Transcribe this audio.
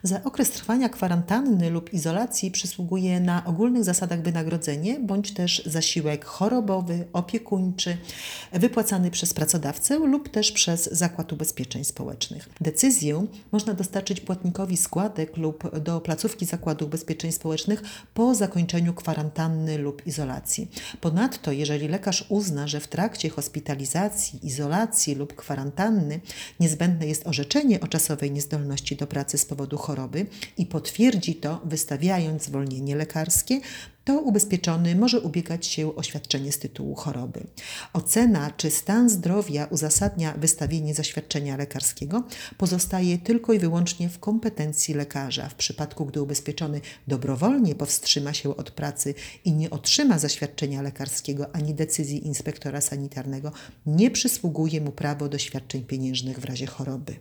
Za okres trwania kwarantanny lub izolacji przysługuje na ogólnych zasadach wynagrodzenie bądź też zasiłek chorobowy, opiekuńczy, wypłacany przez pracodawcę lub też przez Zakład Ubezpieczeń Społecznych. Decyzję można dostarczyć płatnikowi składek lub do placówki Zakładu Ubezpieczeń Społecznych po zakończeniu kwarantanny lub izolacji. Ponadto, jeżeli lekarz uzna, że w trakcie hospitalizacji, izolacji lub kwarantanny niezbędne jest orzeczenie o czasowej niezdolności do pracy z powodu choroby i potwierdzi to, wystawiając zwolnienie lekarskie, to ubezpieczony może ubiegać się o świadczenie z tytułu choroby. Ocena, czy stan zdrowia uzasadnia wystawienie zaświadczenia lekarskiego, pozostaje tylko i wyłącznie w kompetencji lekarza. W przypadku, gdy ubezpieczony dobrowolnie powstrzyma się od pracy i nie otrzyma zaświadczenia lekarskiego ani decyzji inspektora sanitarnego, nie przysługuje mu prawo do świadczeń pieniężnych w razie choroby.